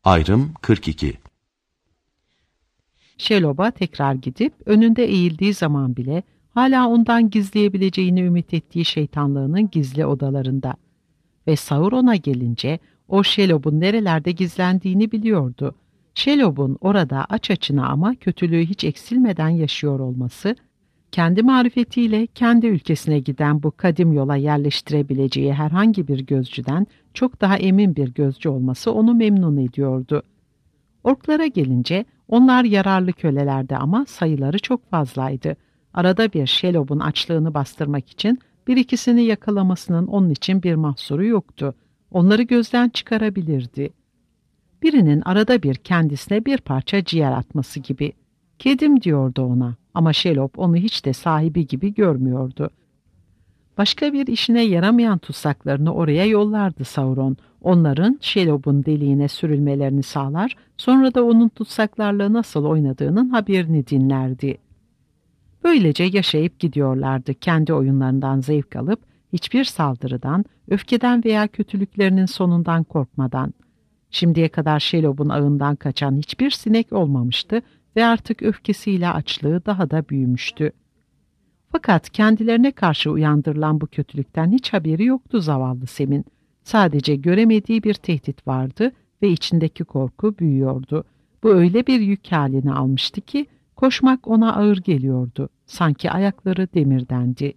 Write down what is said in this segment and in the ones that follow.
Ayrım 42. Şelob'a tekrar gidip önünde eğildiği zaman bile hala ondan gizleyebileceğini ümit ettiği şeytanlığının gizli odalarında. Ve Sauron'a gelince o Şelob'un nerelerde gizlendiğini biliyordu. Şelob'un orada aç açına ama kötülüğü hiç eksilmeden yaşıyor olması, kendi marifetiyle kendi ülkesine giden bu kadim yola yerleştirebileceği herhangi bir gözcüden çok daha emin bir gözcü olması onu memnun ediyordu. Orklara gelince onlar yararlı kölelerdi ama sayıları çok fazlaydı. Arada bir Şelob'un açlığını bastırmak için bir ikisini yakalamasının onun için bir mahsuru yoktu. Onları gözden çıkarabilirdi. Birinin arada bir kendisine bir parça ciğer atması gibi. Kedim diyordu ona ama Şelob onu hiç de sahibi gibi görmüyordu. Başka bir işine yaramayan tutsaklarını oraya yollardı Sauron. Onların Şelob'un deliğine sürülmelerini sağlar, sonra da onun tutsaklarla nasıl oynadığının haberini dinlerdi. Böylece yaşayıp gidiyorlardı, kendi oyunlarından zevk alıp, hiçbir saldırıdan, öfkeden veya kötülüklerinin sonundan korkmadan. Şimdiye kadar Şelob'un ağından kaçan hiçbir sinek olmamıştı ve artık öfkesiyle açlığı daha da büyümüştü. Fakat kendilerine karşı uyandırılan bu kötülükten hiç haberi yoktu zavallı Sem'in. Sadece göremediği bir tehdit vardı ve içindeki korku büyüyordu. Bu öyle bir yük halini almıştı ki koşmak ona ağır geliyordu. Sanki ayakları demirdendi.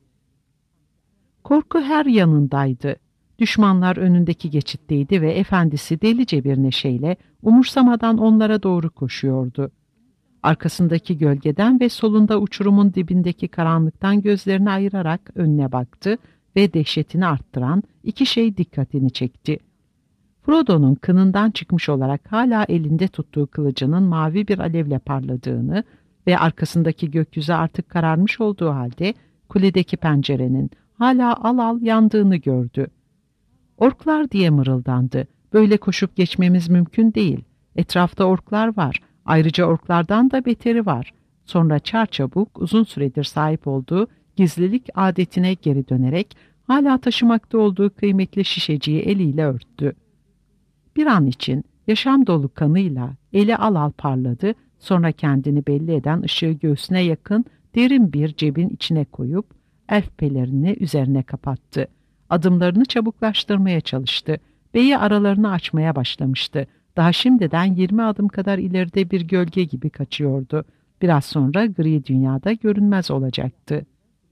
Korku her yanındaydı. Düşmanlar önündeki geçitteydi ve efendisi delice bir neşeyle umursamadan onlara doğru koşuyordu. Arkasındaki gölgeden ve solunda uçurumun dibindeki karanlıktan gözlerini ayırarak önüne baktı ve dehşetini arttıran iki şey dikkatini çekti. Frodo'nun kınından çıkmış olarak hala elinde tuttuğu kılıcının mavi bir alevle parladığını ve arkasındaki gökyüzü artık kararmış olduğu halde kuledeki pencerenin hala al al yandığını gördü. "Orklar," diye mırıldandı. "Böyle koşup geçmemiz mümkün değil. Etrafta orklar var. Ayrıca orklardan da beteri var." Sonra çarçabuk uzun süredir sahip olduğu gizlilik adetine geri dönerek hala taşımakta olduğu kıymetli şişeciyi eliyle örttü. Bir an için yaşam dolu kanıyla eli al al parladı, sonra kendini belli eden ışığı göğsüne yakın derin bir cebin içine koyup elf pelerini üzerine kapattı. Adımlarını çabuklaştırmaya çalıştı. Beyi aralarını açmaya başlamıştı. Daha şimdiden 20 adım kadar ileride bir gölge gibi kaçıyordu. Biraz sonra gri dünyada görünmez olacaktı.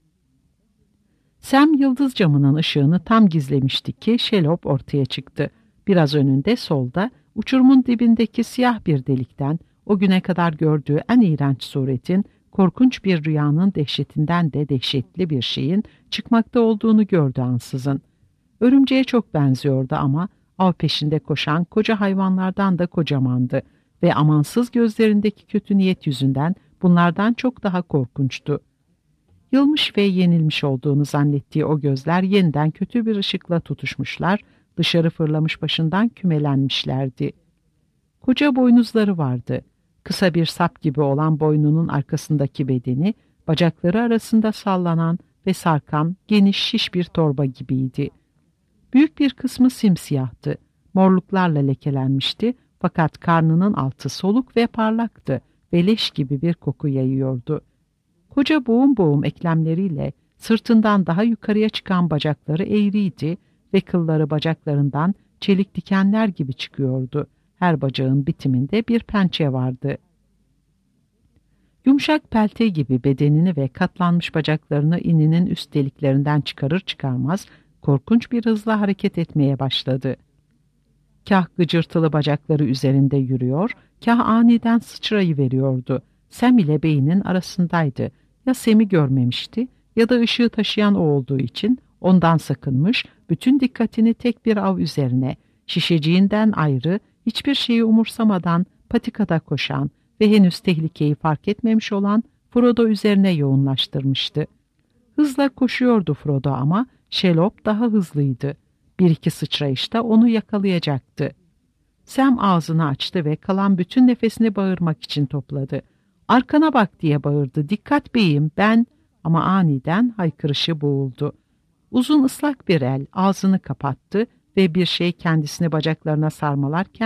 Sam yıldız camının ışığını tam gizlemişti ki Şelob ortaya çıktı. Biraz önünde solda uçurumun dibindeki siyah bir delikten o güne kadar gördüğü en iğrenç suretin, korkunç bir rüyanın dehşetinden de dehşetli bir şeyin çıkmakta olduğunu gördü ansızın. Örümceğe çok benziyordu ama av peşinde koşan koca hayvanlardan da kocamandı ve amansız gözlerindeki kötü niyet yüzünden bunlardan çok daha korkunçtu. Yılmış ve yenilmiş olduğunu zannettiği o gözler yeniden kötü bir ışıkla tutuşmuşlar, dışarı fırlamış başından kümelenmişlerdi. Koca boynuzları vardı. Kısa bir sap gibi olan boynunun arkasındaki bedeni, bacakları arasında sallanan ve sarkan geniş şiş bir torba gibiydi. Büyük bir kısmı simsiyahtı. Morluklarla lekelenmişti fakat karnının altı soluk ve parlaktı ve leş gibi bir koku yayıyordu. Koca boğum boğum eklemleriyle sırtından daha yukarıya çıkan bacakları eğriydi ve kılları bacaklarından çelik dikenler gibi çıkıyordu. Her bacağın bitiminde bir pençe vardı. Yumuşak pelte gibi bedenini ve katlanmış bacaklarını ininin üst deliklerinden çıkarır çıkarmaz korkunç bir hızla hareket etmeye başladı. Kah gıcırtılı bacakları üzerinde yürüyor, kah aniden sıçrayıveriyordu. Sam ile beynin arasındaydı. Ya Sam'i görmemişti ya da ışığı taşıyan o olduğu için ondan sakınmış, bütün dikkatini tek bir av üzerine, şişeciğinden ayrı, hiçbir şeyi umursamadan patikada koşan ve henüz tehlikeyi fark etmemiş olan Frodo üzerine yoğunlaştırmıştı. Hızla koşuyordu Frodo ama Şelob daha hızlıydı. Bir iki sıçrayışta onu yakalayacaktı. Sam ağzını açtı ve kalan bütün nefesini bağırmak için topladı. "Arkana bak," diye bağırdı. "Dikkat beyim, ben..." Ama aniden haykırışı boğuldu. Uzun ıslak bir el ağzını kapattı ve bir şey kendisini bacaklarına sarmalarken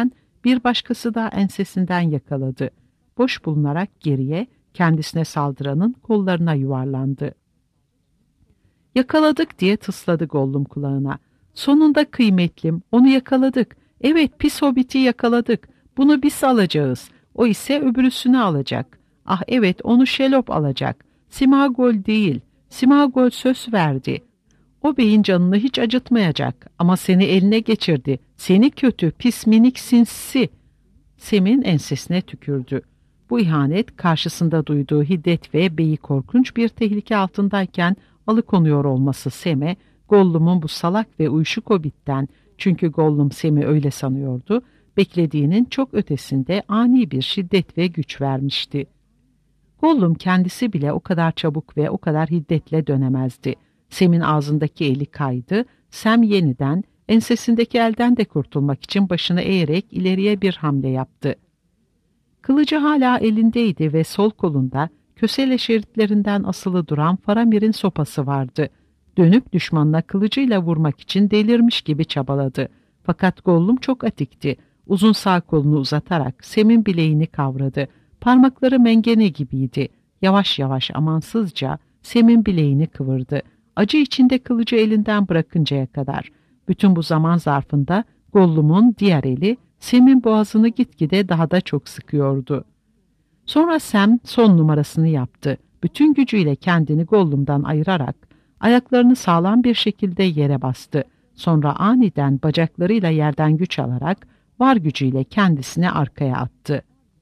Bir başkası da ensesinden yakaladı. Boş bulunarak geriye, kendisine saldıranın kollarına yuvarlandı. "Yakaladık," diye tısladı Gollum kulağına. "Sonunda kıymetlim, onu yakaladık. Evet, pis hobiti yakaladık. Bunu biz alacağız. O ise öbürüsünü alacak. Ah evet, onu Şelop alacak. Simagol değil. Simagol söz verdi. O beyin canını hiç acıtmayacak ama seni eline geçirdi. Seni kötü, pis minik sinsi." Sem'in ensesine tükürdü. Bu ihanet karşısında duyduğu hiddet ve beyi korkunç bir tehlike altındayken alıkonuyor olması Sem'e, Gollum'un bu salak ve uyuşuk hobitten, çünkü Gollum Sem'i öyle sanıyordu, beklediğinin çok ötesinde ani bir şiddet ve güç vermişti. Gollum kendisi bile o kadar çabuk ve o kadar hiddetle dönemezdi. Sem'in ağzındaki eli kaydı, Sem yeniden ensesindeki elden de kurtulmak için başını eğerek ileriye bir hamle yaptı. Kılıcı hala elindeydi ve sol kolunda kösele şeritlerinden asılı duran Faramir'in sopası vardı. Dönüp düşmanına kılıcıyla vurmak için delirmiş gibi çabaladı. Fakat Gollum çok atikti. Uzun sağ kolunu uzatarak Sem'in bileğini kavradı. Parmakları mengene gibiydi. Yavaş yavaş amansızca Sem'in bileğini kıvırdı. Acı içinde kılıcı elinden bırakıncaya kadar. Bütün bu zaman zarfında Gollum'un diğer eli Sem'in boğazını gitgide daha da çok sıkıyordu. Sonra Sem son numarasını yaptı. Bütün gücüyle kendini Gollum'dan ayırarak ayaklarını sağlam bir şekilde yere bastı. Sonra aniden bacaklarıyla yerden güç alarak var gücüyle kendisini arkaya attı.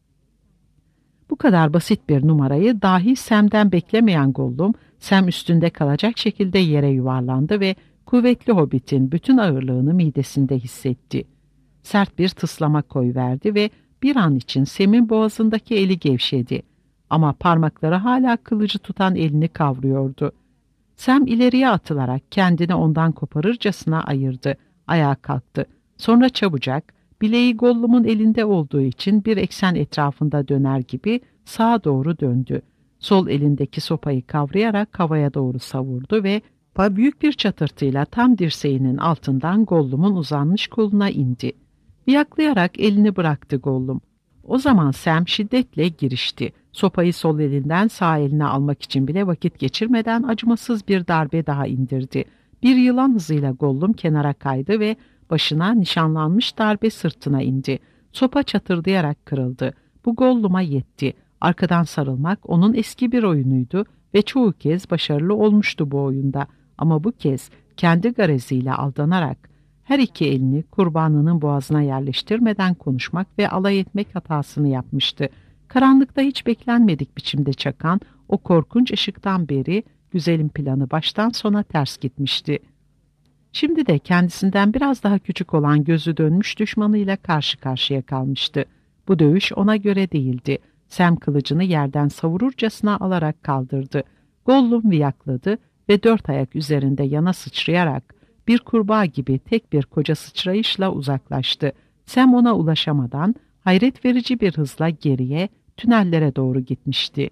Bu kadar basit bir numarayı dahi Sem'den beklemeyen Gollum, Sem üstünde kalacak şekilde yere yuvarlandı ve kuvvetli hobbitin bütün ağırlığını midesinde hissetti. Sert bir tıslama koyverdi ve bir an için Sem'in boğazındaki eli gevşedi. Ama parmakları hala kılıcı tutan elini kavruyordu. Sem ileriye atılarak kendini ondan koparırcasına ayırdı. Ayağa kalktı. Sonra çabucak, bileği Gollum'un elinde olduğu için bir eksen etrafında döner gibi sağa doğru döndü. Sol elindeki sopayı kavrayarak havaya doğru savurdu ve büyük bir çatırtıyla tam dirseğinin altından Gollum'un uzanmış koluna indi. Viyaklayarak elini bıraktı Gollum. O zaman Sem şiddetle girişti. Sopayı sol elinden sağ eline almak için bile vakit geçirmeden acımasız bir darbe daha indirdi. Bir yılan hızıyla Gollum kenara kaydı ve başına nişanlanmış darbe sırtına indi. Sopa çatırdayarak kırıldı. Bu Gollum'a yetti. Arkadan sarılmak onun eski bir oyunuydu ve çoğu kez başarılı olmuştu bu oyunda. Ama bu kez kendi gareziyle aldanarak her iki elini kurbanının boğazına yerleştirmeden konuşmak ve alay etmek hatasını yapmıştı. Karanlıkta hiç beklenmedik biçimde çakan o korkunç ışıktan beri güzelin planı baştan sona ters gitmişti. Şimdi de kendisinden biraz daha küçük olan gözü dönmüş düşmanıyla karşı karşıya kalmıştı. Bu dövüş ona göre değildi. Sem kılıcını yerden savururcasına alarak kaldırdı. Gollum viyakladı ve dört ayak üzerinde yana sıçrayarak bir kurbağa gibi tek bir koca sıçrayışla uzaklaştı. Sem ona ulaşamadan hayret verici bir hızla geriye, tünellere doğru gitmişti.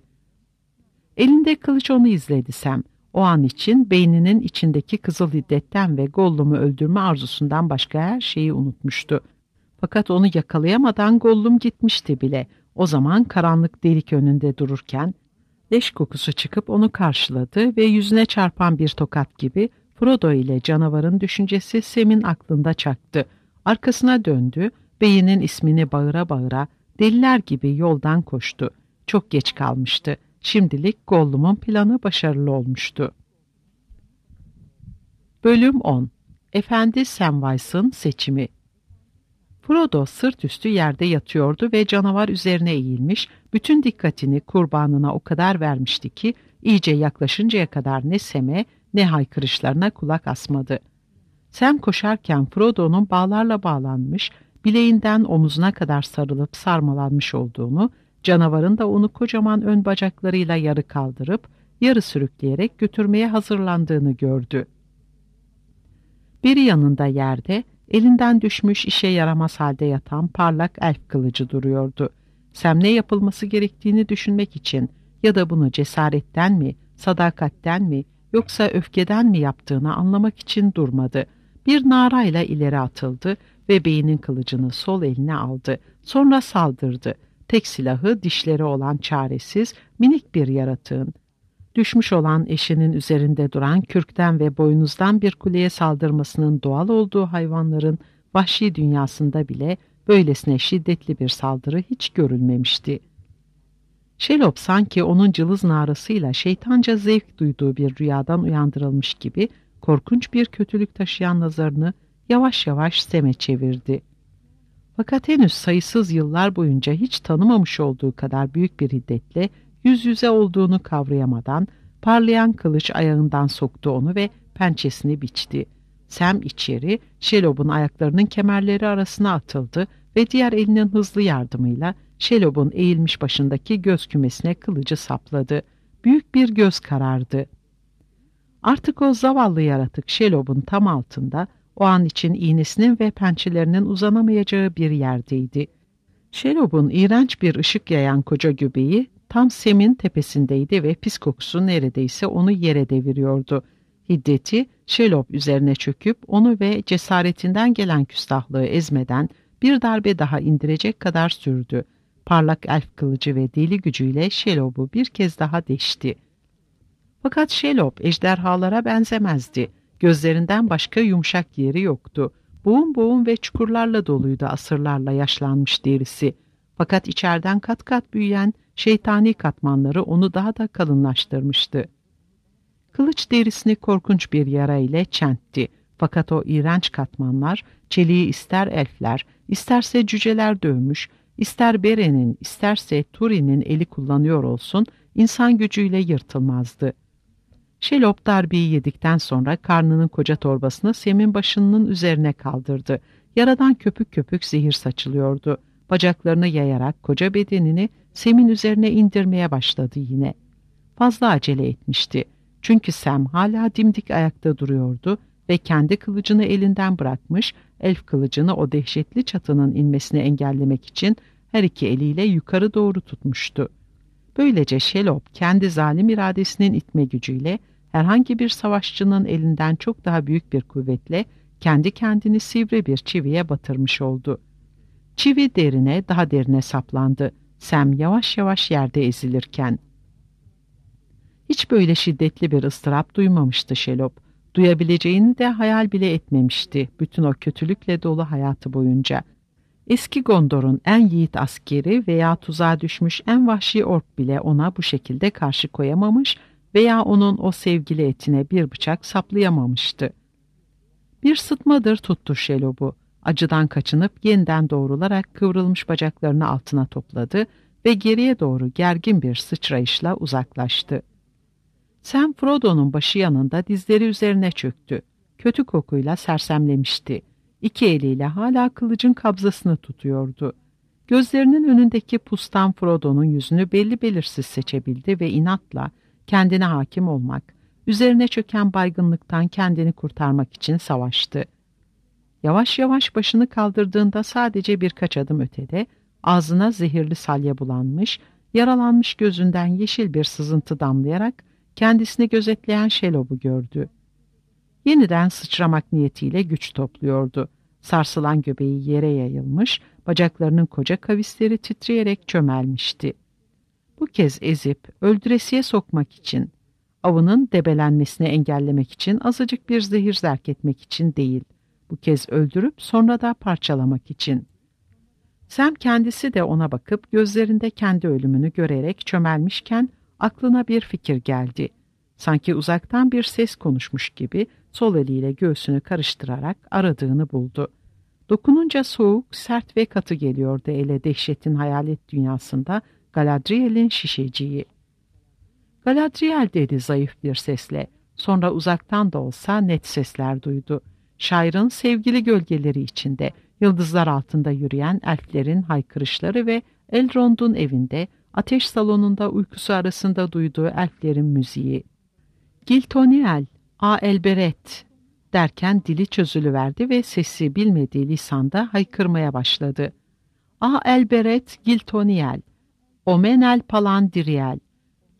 Elinde kılıç onu izledi Sem. O an için beyninin içindeki kızıl hiddetten ve Gollum'u öldürme arzusundan başka her şeyi unutmuştu. Fakat onu yakalayamadan Gollum gitmişti bile. O zaman karanlık delik önünde dururken leş kokusu çıkıp onu karşıladı ve yüzüne çarpan bir tokat gibi Frodo ile canavarın düşüncesi Sem'in aklında çaktı. Arkasına döndü, beyinin ismini bağıra bağıra deliler gibi yoldan koştu. Çok geç kalmıştı. Şimdilik Gollum'un planı başarılı olmuştu. Bölüm 10. Efendi Samwise'ın seçimi. Frodo sırt üstü yerde yatıyordu ve canavar üzerine eğilmiş, bütün dikkatini kurbanına o kadar vermişti ki iyice yaklaşıncaya kadar ne Sem'e ne haykırışlarına kulak asmadı. Sem koşarken Frodo'nun bağlarla bağlanmış, bileğinden omuzuna kadar sarılıp sarmalanmış olduğunu, canavarın da onu kocaman ön bacaklarıyla yarı kaldırıp, yarı sürükleyerek götürmeye hazırlandığını gördü. Biri yanında yerde, elinden düşmüş işe yaramaz halde yatan parlak elf kılıcı duruyordu. Sem ne yapılması gerektiğini düşünmek için ya da bunu cesaretten mi, sadakatten mi, yoksa öfkeden mi yaptığını anlamak için durmadı. Bir narayla ileri atıldı ve beyinin kılıcını sol eline aldı. Sonra saldırdı. Tek silahı dişleri olan çaresiz, minik bir yaratığın. Düşmüş olan eşinin üzerinde duran kürkten ve boynuzdan bir kuleye saldırmasının doğal olduğu hayvanların vahşi dünyasında bile böylesine şiddetli bir saldırı hiç görülmemişti. Şelop sanki onun cılız narasıyla şeytanca zevk duyduğu bir rüyadan uyandırılmış gibi korkunç bir kötülük taşıyan nazarını yavaş yavaş Sem'e çevirdi. Fakat henüz sayısız yıllar boyunca hiç tanımamış olduğu kadar büyük bir hiddetle yüz yüze olduğunu kavrayamadan parlayan kılıç ayağından soktu onu ve pençesini biçti. Sem içeri Şelop'un ayaklarının kemerleri arasına atıldı ve diğer elinin hızlı yardımıyla Şelop'un eğilmiş başındaki göz kümesine kılıcı sapladı. Büyük bir göz karardı. Artık o zavallı yaratık Şelop'un tam altında, o an için iğnesinin ve pençelerinin uzanamayacağı bir yerdeydi. Şelop'un iğrenç bir ışık yayan koca göbeği tam Sem'in tepesindeydi ve pis kokusu neredeyse onu yere deviriyordu. Hiddeti Şelop üzerine çöküp onu ve cesaretinden gelen küstahlığı ezmeden bir darbe daha indirecek kadar sürdü. Parlak elf kılıcı ve deli gücüyle Şelop'u bir kez daha deşti. Fakat Şelop ejderhalara benzemezdi. Gözlerinden başka yumuşak yeri yoktu. Boğum boğum ve çukurlarla doluydu asırlarla yaşlanmış derisi. Fakat içeriden kat kat büyüyen şeytani katmanları onu daha da kalınlaştırmıştı. Kılıç derisini korkunç bir yara ile çentti. Fakat o iğrenç katmanlar çeliği ister elfler, isterse cüceler dövmüş, ister Beren'in, isterse Turin'in eli kullanıyor olsun, insan gücüyle yırtılmazdı. Şelop darbeyi yedikten sonra karnının koca torbasını Sem'in başının üzerine kaldırdı. Yaradan köpük köpük zehir saçılıyordu. Bacaklarını yayarak koca bedenini Sem'in üzerine indirmeye başladı yine. Fazla acele etmişti. Çünkü Sem hala dimdik ayakta duruyordu ve kendi kılıcını elinden bırakmış, elf kılıcını o dehşetli çatının inmesini engellemek için her iki eliyle yukarı doğru tutmuştu. Böylece Şelop kendi zalim iradesinin itme gücüyle herhangi bir savaşçının elinden çok daha büyük bir kuvvetle kendi kendini sivri bir çiviye batırmış oldu. Çivi derine daha derine saplandı. Sem yavaş yavaş yerde ezilirken. Hiç böyle şiddetli bir ıstırap duymamıştı Şelop. Duyabileceğini de hayal bile etmemişti bütün o kötülükle dolu hayatı boyunca. Eski Gondor'un en yiğit askeri veya tuzağa düşmüş en vahşi ork bile ona bu şekilde karşı koyamamış veya onun o sevgili etine bir bıçak saplayamamıştı. Bir sıtmadır tuttu Şelop'u. Acıdan kaçınıp yeniden doğrularak kıvrılmış bacaklarını altına topladı ve geriye doğru gergin bir sıçrayışla uzaklaştı. Sam Frodo'nun başı yanında dizleri üzerine çöktü. Kötü kokuyla sersemlemişti. İki eliyle hala kılıcın kabzasını tutuyordu. Gözlerinin önündeki pustan Frodo'nun yüzünü belli belirsiz seçebildi ve inatla kendine hakim olmak, üzerine çöken baygınlıktan kendini kurtarmak için savaştı. Yavaş yavaş başını kaldırdığında sadece birkaç adım ötede, ağzına zehirli salya bulanmış, yaralanmış gözünden yeşil bir sızıntı damlayarak kendisini gözetleyen Şelop'u gördü. Yeniden sıçramak niyetiyle güç topluyordu. Sarsılan göbeği yere yayılmış, bacaklarının koca kavisleri titreyerek çömelmişti. Bu kez ezip öldüresiye sokmak için, avının debelenmesini engellemek için azıcık bir zehir zerk etmek için değil, bu kez öldürüp sonra da parçalamak için. Sam kendisi de ona bakıp gözlerinde kendi ölümünü görerek çömelmişken aklına bir fikir geldi. Sanki uzaktan bir ses konuşmuş gibi sol eliyle göğsünü karıştırarak aradığını buldu. Dokununca soğuk, sert ve katı geliyordu ele dehşetin hayalet dünyasında Galadriel'in şişeciği. Galadriel dedi zayıf bir sesle. Sonra uzaktan da olsa net sesler duydu. Şair'in sevgili gölgeleri içinde, yıldızlar altında yürüyen elflerin haykırışları ve Elrond'un evinde, ateş salonunda uykusu arasında duyduğu elflerin müziği. Giltoniel, Elberet derken dili çözülüverdi ve sesi bilmediği lisanda haykırmaya başladı. Elberet Giltoniel, Omenel Palandiriel,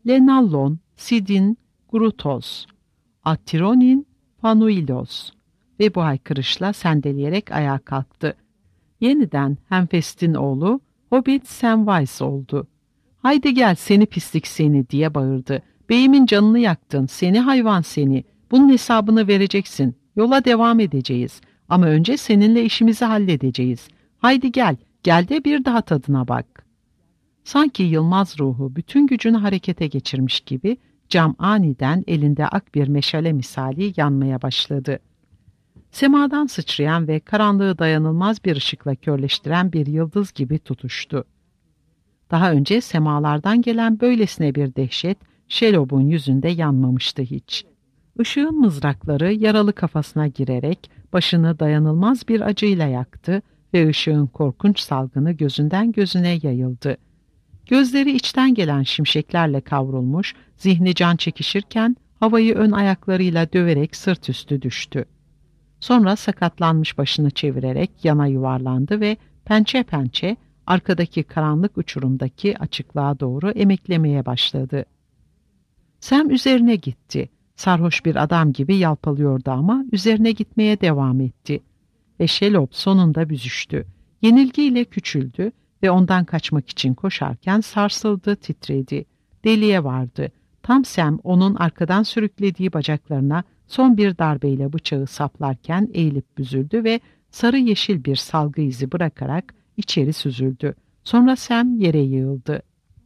Lenallon, Sidin Grutos, Atironin Panuilos, ve bu haykırışla sendeleyerek ayağa kalktı. Yeniden Hemfest'in oğlu Hobbit Samwise oldu. "Haydi gel seni pislik seni," diye bağırdı. "Beyimin canını yaktın, seni hayvan seni. Bunun hesabını vereceksin. Yola devam edeceğiz. Ama önce seninle işimizi halledeceğiz. Haydi gel, gel de bir daha tadına bak." Sanki Yılmaz ruhu bütün gücünü harekete geçirmiş gibi cam aniden elinde ak bir meşale misali yanmaya başladı. Semadan sıçrayan ve karanlığı dayanılmaz bir ışıkla körleştiren bir yıldız gibi tutuştu. Daha önce semalardan gelen böylesine bir dehşet Şelob'un yüzünde yanmamıştı hiç. Işığın mızrakları yaralı kafasına girerek başını dayanılmaz bir acıyla yaktı ve ışığın korkunç salgını gözünden gözüne yayıldı. Gözleri içten gelen şimşeklerle kavrulmuş, zihni can çekişirken havayı ön ayaklarıyla döverek sırt üstü düştü. Sonra sakatlanmış başını çevirerek yana yuvarlandı ve pençe pençe arkadaki karanlık uçurumdaki açıklığa doğru emeklemeye başladı. Sam üzerine gitti. Sarhoş bir adam gibi yalpalıyordu ama üzerine gitmeye devam etti. Ve Shelob sonunda büzüştü. Yenilgiyle küçüldü ve ondan kaçmak için koşarken sarsıldı, titredi. Deliğe vardı. Tam Sam onun arkadan sürüklediği bacaklarına son bir darbeyle bıçağı saplarken eğilip büzüldü ve sarı yeşil bir salgı izi bırakarak içeri süzüldü. Sonra Sam yere yığıldı.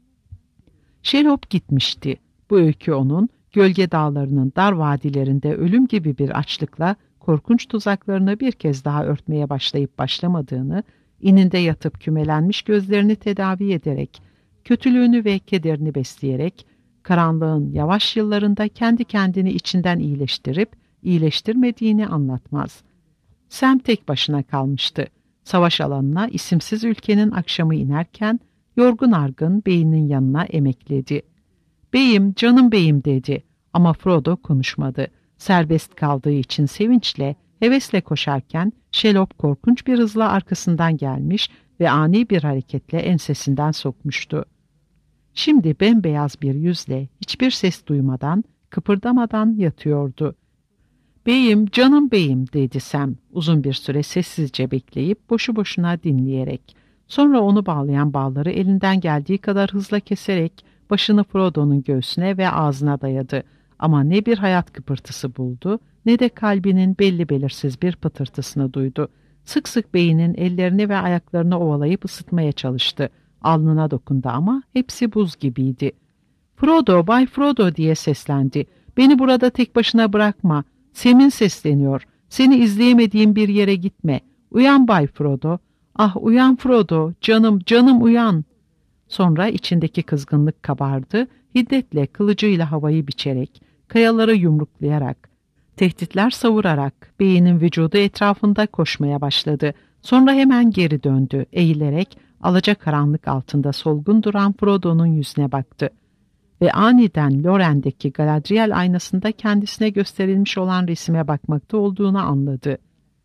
Shelob gitmişti. Bu öykü onun gölge dağlarının dar vadilerinde ölüm gibi bir açlıkla korkunç tuzaklarını bir kez daha örtmeye başlayıp başlamadığını, ininde yatıp kümelenmiş gözlerini tedavi ederek, kötülüğünü ve kederini besleyerek, karanlığın yavaş yıllarında kendi kendini içinden iyileştirip iyileştirmediğini anlatmaz. Sam tek başına kalmıştı. Savaş alanına isimsiz ülkenin akşamı inerken yorgun argın beyinin yanına emekledi. "Beyim, canım beyim," dedi ama Frodo konuşmadı. Serbest kaldığı için sevinçle, hevesle koşarken Shelob korkunç bir hızla arkasından gelmiş ve ani bir hareketle ensesinden sokmuştu. Şimdi bembeyaz bir yüzle, hiçbir ses duymadan, kıpırdamadan yatıyordu. "Beyim, canım beyim," dedi Sam, uzun bir süre sessizce bekleyip boşu boşuna dinleyerek. Sonra onu bağlayan bağları elinden geldiği kadar hızla keserek başını Frodo'nun göğsüne ve ağzına dayadı. Ama ne bir hayat kıpırtısı buldu, ne de kalbinin belli belirsiz bir pıtırtısını duydu. Sık sık beyinin ellerini ve ayaklarını ovalayıp ısıtmaya çalıştı. Alnına dokundu ama hepsi buz gibiydi. "Frodo, Bay Frodo," diye seslendi. "Beni burada tek başına bırakma. Sam'in sesleniyor. Seni izleyemediğim bir yere gitme. Uyan Bay Frodo. Ah uyan Frodo, canım, canım uyan." Sonra içindeki kızgınlık kabardı, hiddetle kılıcıyla havayı biçerek, kayaları yumruklayarak, tehditler savurarak beyinin vücudu etrafında koşmaya başladı. Sonra hemen geri döndü, eğilerek alacakaranlık altında solgun duran Frodo'nun yüzüne baktı. Ve aniden Loren'deki Galadriel aynasında kendisine gösterilmiş olan resime bakmakta olduğunu anladı.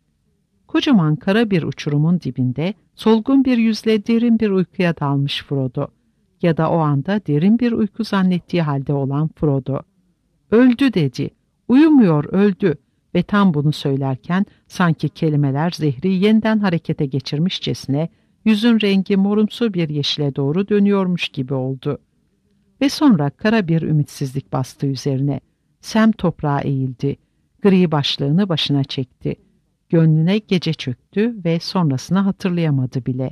Kocaman kara bir uçurumun dibinde solgun bir yüzle derin bir uykuya dalmış Frodo. Ya da o anda derin bir uyku zannettiği halde olan Frodo. "Öldü," dedi. "Uyumuyor, öldü." Ve tam bunu söylerken sanki kelimeler zehri yeniden harekete geçirmişçesine yüzün rengi morumsu bir yeşile doğru dönüyormuş gibi oldu. Ve sonra kara bir ümitsizlik bastı üzerine. Sam toprağa eğildi. Gri başlığını başına çekti. Gönlüne gece çöktü ve sonrasını hatırlayamadı bile.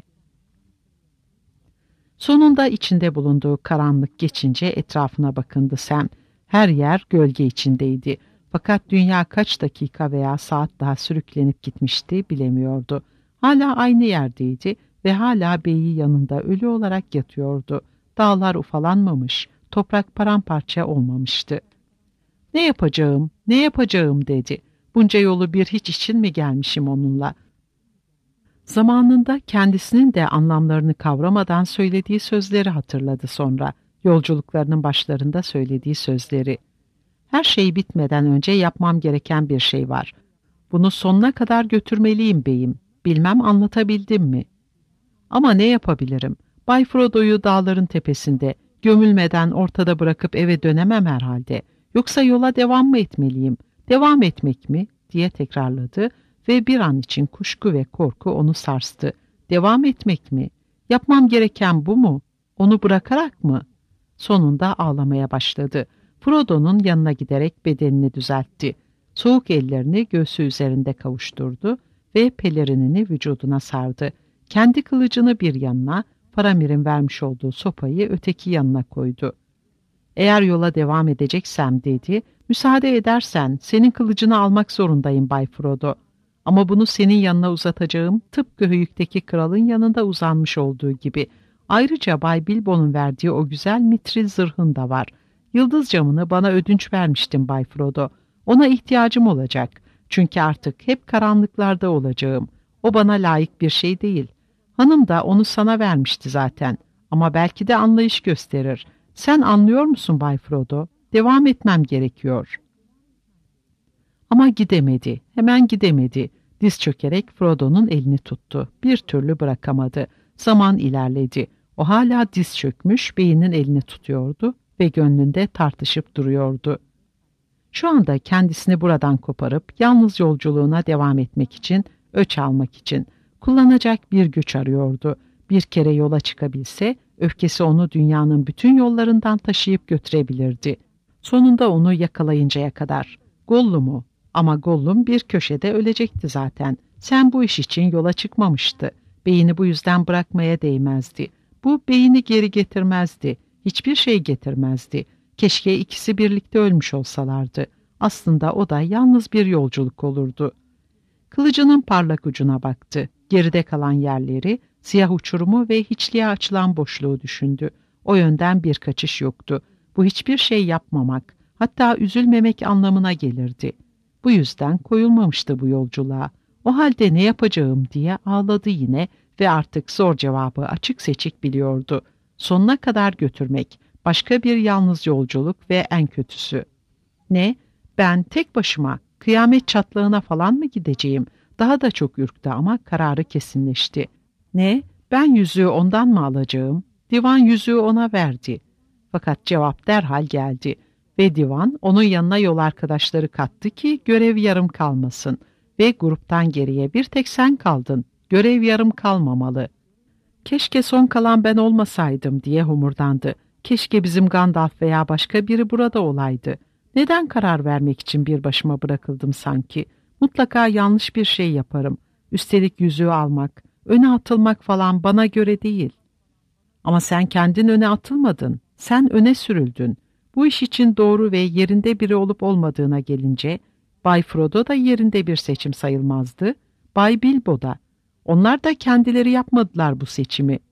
Sonunda içinde bulunduğu karanlık geçince etrafına bakındı Sam. Her yer gölge içindeydi. Fakat dünya kaç dakika veya saat daha sürüklenip gitmişti bilemiyordu. Hala aynı yerdeydi ve hala beyi yanında ölü olarak yatıyordu. Dağlar ufalanmamış, toprak paramparça olmamıştı. "Ne yapacağım, ne yapacağım?" dedi. "Bunca yolu bir hiç için mi gelmişim onunla?" Zamanında kendisinin de anlamlarını kavramadan söylediği sözleri hatırladı sonra. Yolculuklarının başlarında söylediği sözleri. "Her şey bitmeden önce yapmam gereken bir şey var. Bunu sonuna kadar götürmeliyim beyim. Bilmem anlatabildim mi? Ama ne yapabilirim? Bay Frodo'yu dağların tepesinde, gömülmeden ortada bırakıp eve dönemem herhalde. Yoksa yola devam mı etmeliyim? Devam etmek mi? diye tekrarladı ve bir an için kuşku ve korku onu sarstı. Devam etmek mi? Yapmam gereken bu mu? Onu bırakarak mı? Sonunda ağlamaya başladı. Frodo'nun yanına giderek bedenini düzeltti. Soğuk ellerini göğsü üzerinde kavuşturdu ve pelerinini vücuduna sardı. Kendi kılıcını bir yanına, Faramir'in vermiş olduğu sopayı öteki yanına koydu. "Eğer yola devam edeceksem," dedi, "müsaade edersen senin kılıcını almak zorundayım Bay Frodo. Ama bunu senin yanına uzatacağım, tıpkı Höyük'teki kralın yanında uzanmış olduğu gibi. Ayrıca Bay Bilbo'nun verdiği o güzel mitril zırhın da var. Yıldız camını bana ödünç vermiştin Bay Frodo. Ona ihtiyacım olacak. Çünkü artık hep karanlıklarda olacağım. O bana layık bir şey değil. Hanım da onu sana vermişti zaten. Ama belki de anlayış gösterir. Sen anlıyor musun Bay Frodo? Devam etmem gerekiyor." Ama gidemedi. Hemen gidemedi. Diz çökerek Frodo'nun elini tuttu. Bir türlü bırakamadı. Zaman ilerledi. O hala diz çökmüş, beyinin elini tutuyordu ve gönlünde tartışıp duruyordu. Şu anda kendisini buradan koparıp yalnız yolculuğuna devam etmek için, öç almak için kullanacak bir güç arıyordu. Bir kere yola çıkabilse, öfkesi onu dünyanın bütün yollarından taşıyıp götürebilirdi. Sonunda onu yakalayıncaya kadar. Gollum'u. Ama Gollum bir köşede ölecekti zaten. Sen bu iş için yola çıkmamıştı. Beyini bu yüzden bırakmaya değmezdi. Bu beyni geri getirmezdi. Hiçbir şey getirmezdi. Keşke ikisi birlikte ölmüş olsalardı. Aslında o da yalnız bir yolculuk olurdu. Kılıcının parlak ucuna baktı. Geride kalan yerleri, siyah uçurumu ve hiçliğe açılan boşluğu düşündü. O yönden bir kaçış yoktu. Bu hiçbir şey yapmamak, hatta üzülmemek anlamına gelirdi. Bu yüzden koyulmamıştı bu yolculuğa. O halde ne yapacağım diye ağladı yine ve artık zor cevabı açık seçik biliyordu. Sonuna kadar götürmek, başka bir yalnız yolculuk ve en kötüsü. Ne? Ben tek başıma kıyamet çatlağına falan mı gideceğim? Daha da çok ürktü ama kararı kesinleşti. Ne? Ben yüzüğü ondan mı alacağım? Divan yüzüğü ona verdi. Fakat cevap derhal geldi ve divan onun yanına yol arkadaşları kattı ki görev yarım kalmasın ve gruptan geriye bir tek sen kaldın. Görev yarım kalmamalı. "Keşke son kalan ben olmasaydım," diye homurdandı. "Keşke bizim Gandalf veya başka biri burada olaydı. Neden karar vermek için bir başıma bırakıldım sanki? Mutlaka yanlış bir şey yaparım. Üstelik yüzüğü almak, öne atılmak falan bana göre değil." "Ama sen kendin öne atılmadın. Sen öne sürüldün. Bu iş için doğru ve yerinde biri olup olmadığına gelince, Bay Frodo da yerinde bir seçim sayılmazdı. Bay Bilbo da. Onlar da kendileri yapmadılar bu seçimi.